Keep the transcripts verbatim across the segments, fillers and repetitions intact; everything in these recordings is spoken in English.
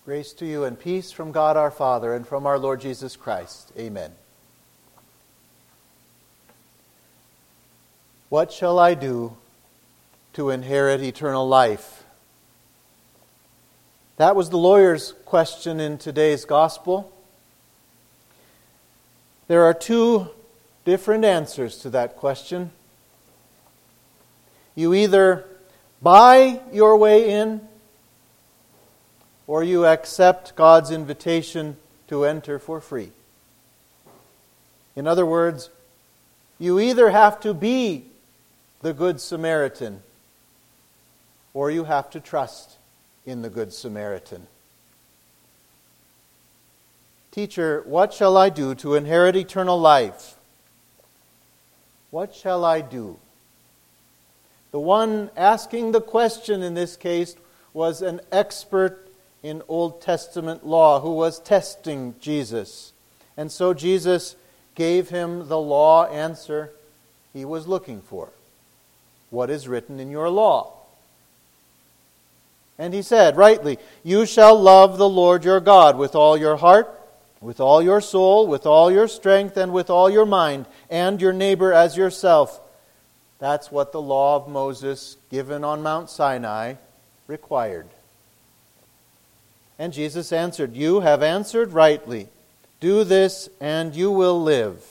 Grace to you and peace from God our Father and from our Lord Jesus Christ. Amen. What shall I do to inherit eternal life? That was the lawyer's question in today's gospel. There are two different answers to that question. You either buy your way in, or you accept God's invitation to enter for free. In other words, you either have to be the Good Samaritan, or you have to trust in the Good Samaritan. Teacher, what shall I do to inherit eternal life? What shall I do? The one asking the question in this case was an expert in Old Testament law who was testing Jesus. And so Jesus gave him the law answer he was looking for. What is written in your law? And he said, rightly, you shall love the Lord your God with all your heart, with all your soul, with all your strength, and with all your mind, and your neighbor as yourself. That's what the law of Moses, given on Mount Sinai, required. And Jesus answered, you have answered rightly. Do this and you will live.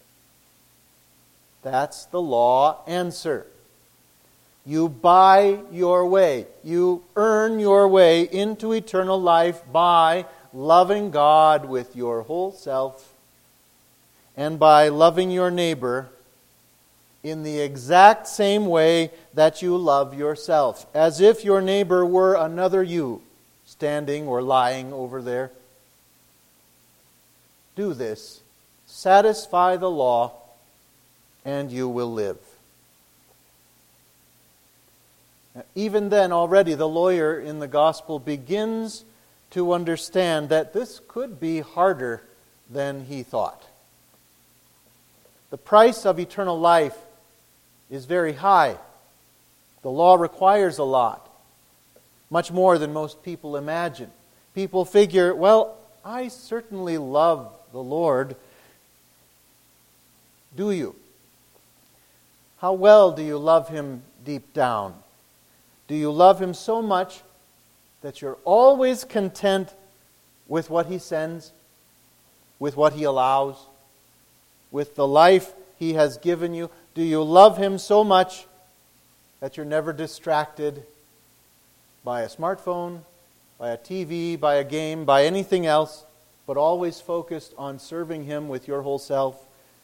That's the law answer. You buy your way. You earn your way into eternal life by loving God with your whole self and by loving your neighbor in the exact same way that you love yourself, as if your neighbor were another you, standing or lying over there. Do this, satisfy the law, and you will live. Now, even then, already the lawyer in the gospel begins to understand that this could be harder than he thought. The price of eternal life is very high. The law requires a lot. Much more than most people imagine. People figure, well, I certainly love the Lord. Do you? How well do you love Him deep down? Do you love Him so much that you're always content with what He sends, with what He allows, with the life He has given you? Do you love Him so much that you're never distracted by a smartphone, by a T V, by a game, by anything else, but always focused on serving Him with your whole self?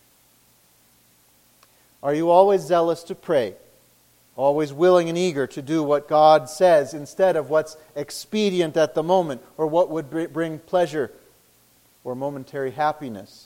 Are you always zealous to pray? Always willing and eager to do what God says instead of what's expedient at the moment or what would bring pleasure or momentary happiness?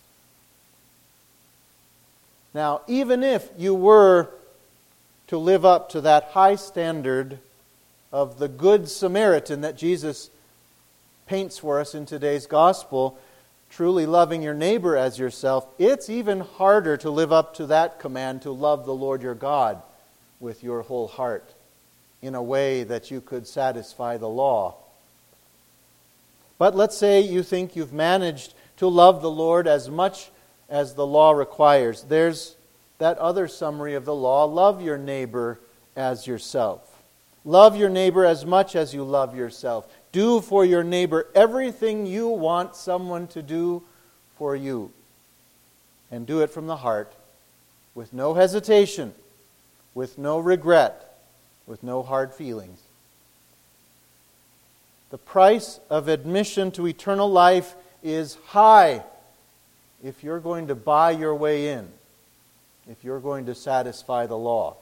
Now, even if you were to live up to that high standard of the Good Samaritan that Jesus paints for us in today's gospel, truly loving your neighbor as yourself, it's even harder to live up to that command to love the Lord your God with your whole heart in a way that you could satisfy the law. But let's say you think you've managed to love the Lord as much as the law requires. There's that other summary of the law: love your neighbor as yourself. Love your neighbor as much as you love yourself. Do for your neighbor everything you want someone to do for you. And do it from the heart, with no hesitation, with no regret, with no hard feelings. The price of admission to eternal life is high if you're going to buy your way in, if you're going to satisfy the law.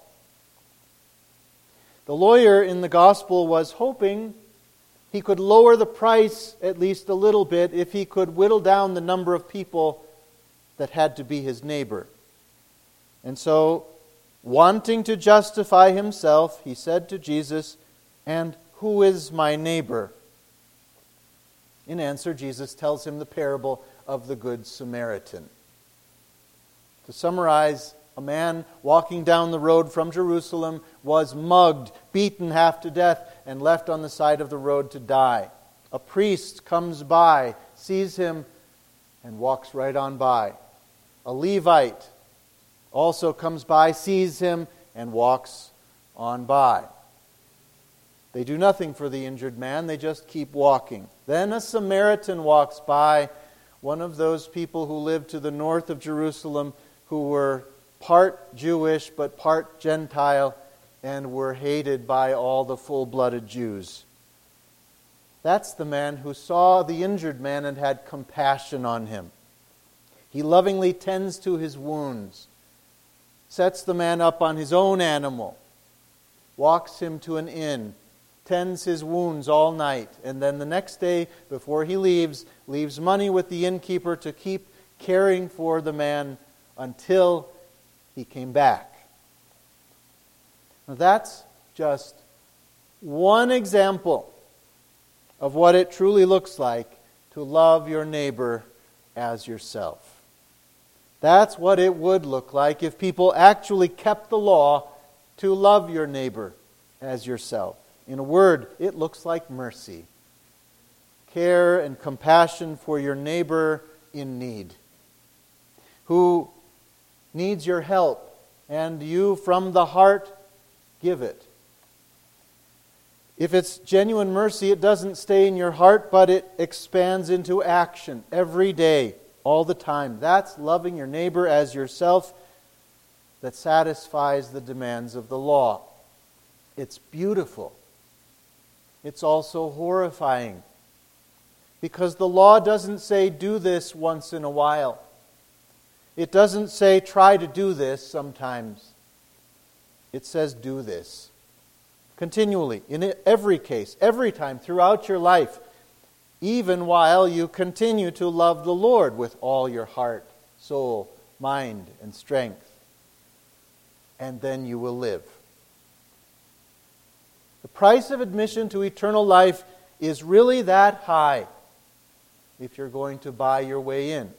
The lawyer in the gospel was hoping he could lower the price at least a little bit if he could whittle down the number of people that had to be his neighbor. And so, wanting to justify himself, he said to Jesus, "And who is my neighbor?" In answer, Jesus tells him the parable of the Good Samaritan. To summarize, a man walking down the road from Jerusalem was mugged, beaten half to death, and left on the side of the road to die. A priest comes by, sees him, and walks right on by. A Levite also comes by, sees him, and walks on by. They do nothing for the injured man, they just keep walking. Then a Samaritan walks by, one of those people who lived to the north of Jerusalem, who were part Jewish but part Gentile, and were hated by all the full-blooded Jews. That's the man who saw the injured man and had compassion on him. He lovingly tends to his wounds, sets the man up on his own animal, walks him to an inn, tends his wounds all night, and then the next day, before he leaves, leaves money with the innkeeper to keep caring for the man until he came back. Now that's just one example of what it truly looks like to love your neighbor as yourself. That's what it would look like if people actually kept the law to love your neighbor as yourself. In a word, it looks like mercy. Care and compassion for your neighbor in need, who needs your help, and you from the heart give it. If it's genuine mercy, it doesn't stay in your heart, but it expands into action every day, all the time. That's loving your neighbor as yourself that satisfies the demands of the law. It's beautiful. It's also horrifying, because the law doesn't say do this once in a while. It doesn't say try to do this sometimes. It says do this continually, in every case, every time, throughout your life, even while you continue to love the Lord with all your heart, soul, mind, and strength. And then you will live. The price of admission to eternal life is really that high if you're going to buy your way in.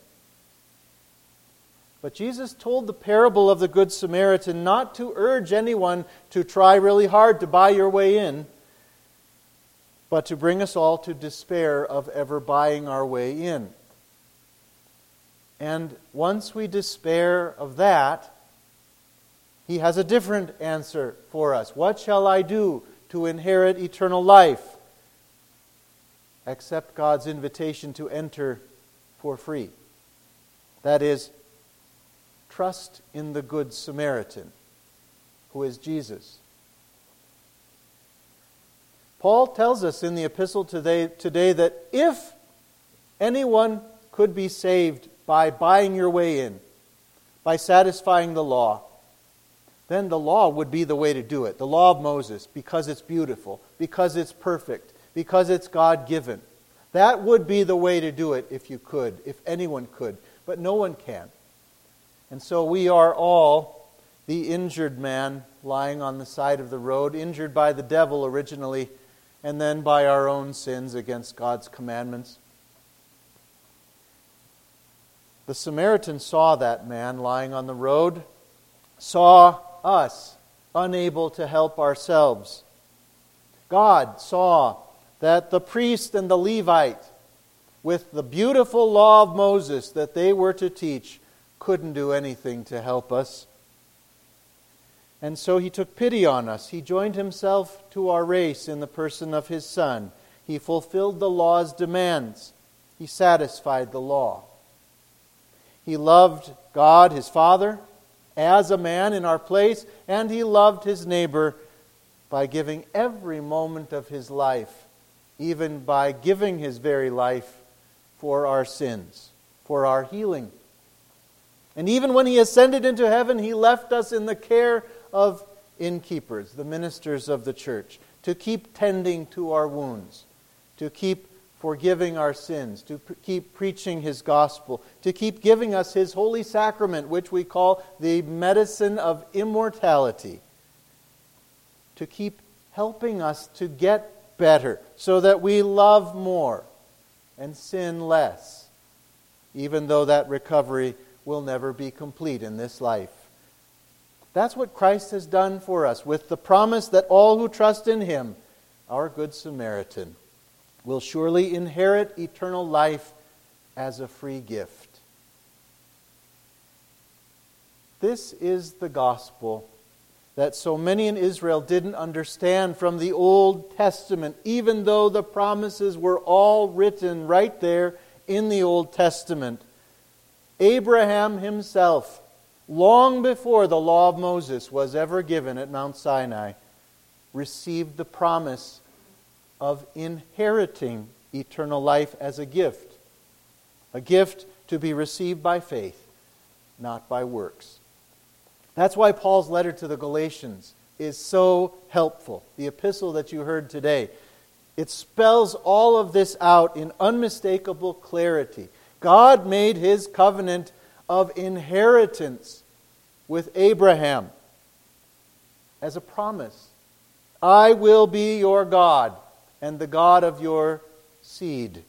But Jesus told the parable of the Good Samaritan not to urge anyone to try really hard to buy your way in, but to bring us all to despair of ever buying our way in. And once we despair of that, He has a different answer for us. What shall I do to inherit eternal life? Accept God's invitation to enter for free. That is, trust in the Good Samaritan, who is Jesus. Paul tells us in the epistle today, today that if anyone could be saved by buying your way in, by satisfying the law, then the law would be the way to do it. The law of Moses, because it's beautiful, because it's perfect, because it's God-given. That would be the way to do it if you could, if anyone could. But no one can. And so we are all the injured man lying on the side of the road, injured by the devil originally, and then by our own sins against God's commandments. The Samaritan saw that man lying on the road, saw us unable to help ourselves. God saw that the priest and the Levite, with the beautiful law of Moses that they were to teach, couldn't do anything to help us. And so He took pity on us. He joined Himself to our race in the person of His Son. He fulfilled the law's demands. He satisfied the law. He loved God, His Father, as a man in our place, and He loved His neighbor by giving every moment of His life, even by giving His very life for our sins, for our healing. And even when He ascended into heaven, He left us in the care of innkeepers, the ministers of the church, to keep tending to our wounds, to keep forgiving our sins, to pre- keep preaching His gospel, to keep giving us His holy sacrament, which we call the medicine of immortality, to keep helping us to get better so that we love more and sin less, even though that recovery will never be complete in this life. That's what Christ has done for us, with the promise that all who trust in Him, our Good Samaritan, will surely inherit eternal life as a free gift. This is the gospel that so many in Israel didn't understand from the Old Testament, even though the promises were all written right there in the Old Testament. Abraham himself, long before the law of Moses was ever given at Mount Sinai, received the promise of inheriting eternal life as a gift. A gift to be received by faith, not by works. That's why Paul's letter to the Galatians is so helpful. The epistle that you heard today, it spells all of this out in unmistakable clarity. God made His covenant of inheritance with Abraham as a promise. I will be your God and the God of your seed.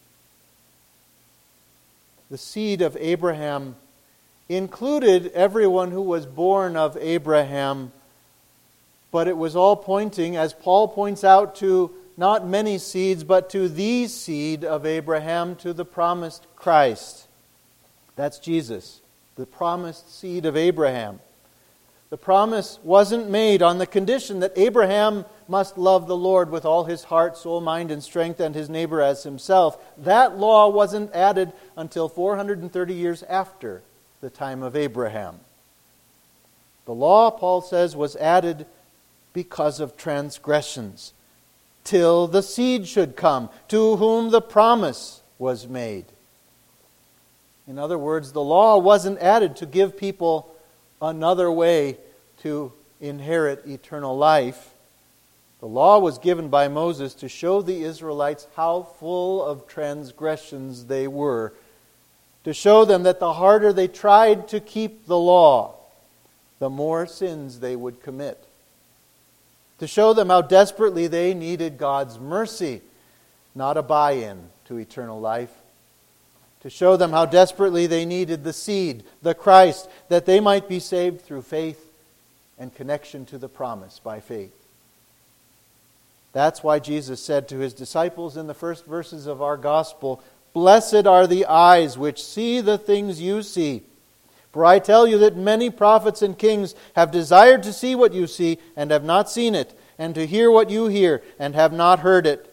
The seed of Abraham included everyone who was born of Abraham, but it was all pointing, as Paul points out, to not many seeds, but to the seed of Abraham, to the promised Christ. That's Jesus, the promised seed of Abraham. The promise wasn't made on the condition that Abraham must love the Lord with all his heart, soul, mind, and strength, and his neighbor as himself. That law wasn't added until four hundred thirty years after the time of Abraham. The law, Paul says, was added because of transgressions, till the seed should come, to whom the promise was made. In other words, the law wasn't added to give people another way to inherit eternal life. The law was given by Moses to show the Israelites how full of transgressions they were, to show them that the harder they tried to keep the law, the more sins they would commit. To show them how desperately they needed God's mercy, not a buy-in to eternal life. To show them how desperately they needed the seed, the Christ, that they might be saved through faith and connection to the promise by faith. That's why Jesus said to His disciples in the first verses of our gospel, "Blessed are the eyes which see the things you see. For I tell you that many prophets and kings have desired to see what you see and have not seen it, and to hear what you hear and have not heard it."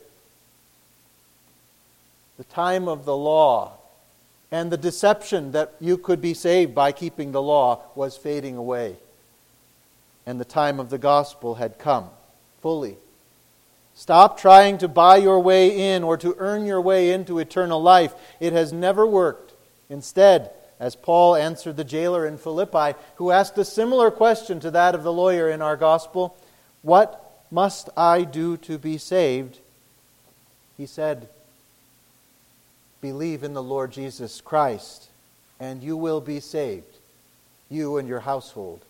The time of the law and the deception that you could be saved by keeping the law was fading away. And the time of the gospel had come fully. Stop trying to buy your way in or to earn your way into eternal life. It has never worked. Instead, as Paul answered the jailer in Philippi, who asked a similar question to that of the lawyer in our gospel, "What must I do to be saved?" He said, "Believe in the Lord Jesus Christ, and you will be saved, you and your household."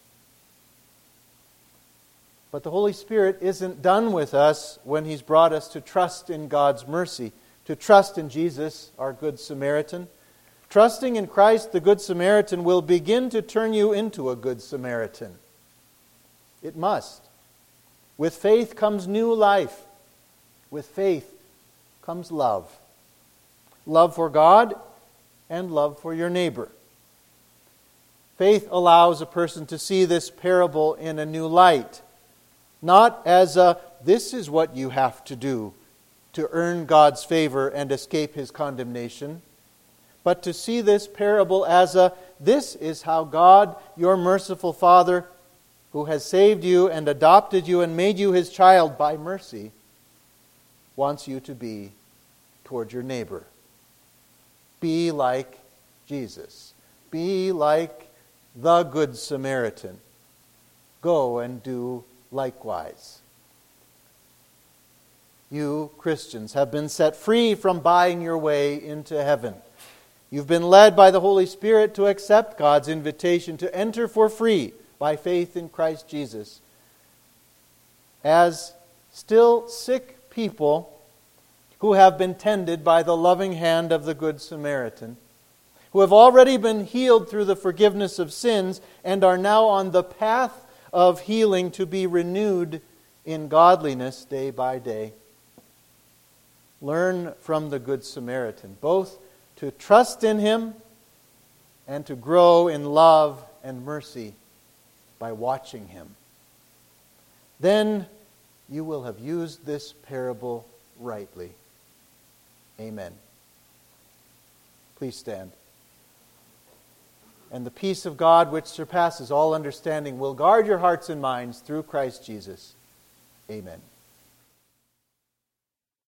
But the Holy Spirit isn't done with us when He's brought us to trust in God's mercy, to trust in Jesus, our Good Samaritan. Trusting in Christ, the Good Samaritan, will begin to turn you into a Good Samaritan. It must. With faith comes new life. With faith comes love. Love for God and love for your neighbor. Faith allows a person to see this parable in a new light. Not as a, this is what you have to do to earn God's favor and escape His condemnation, but to see this parable as a, this is how God, your merciful Father, who has saved you and adopted you and made you His child by mercy, wants you to be toward your neighbor. Be like Jesus. Be like the Good Samaritan. Go and do likewise. You, Christians, have been set free from buying your way into heaven. You've been led by the Holy Spirit to accept God's invitation to enter for free by faith in Christ Jesus. As still sick people who have been tended by the loving hand of the Good Samaritan, who have already been healed through the forgiveness of sins and are now on the path of healing to be renewed in godliness day by day. learn from the Good Samaritan, both to trust in Him and to grow in love and mercy by watching Him. Then you will have used this parable rightly. Amen. Please stand. And the peace of God, which surpasses all understanding, will guard your hearts and minds through Christ Jesus. Amen.